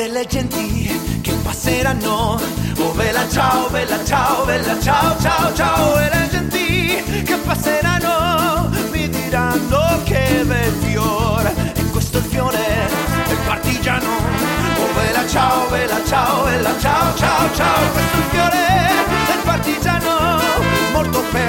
delle genti che passeranno. Oh bella ciao, bella ciao, bella ciao, ciao, ciao. E le genti che passeranno mi diranno che bel fiore. E questo è il fiore del partigiano. Oh bella ciao, bella ciao, bella ciao, ciao, ciao. Questo è il fiore del partigiano, morto per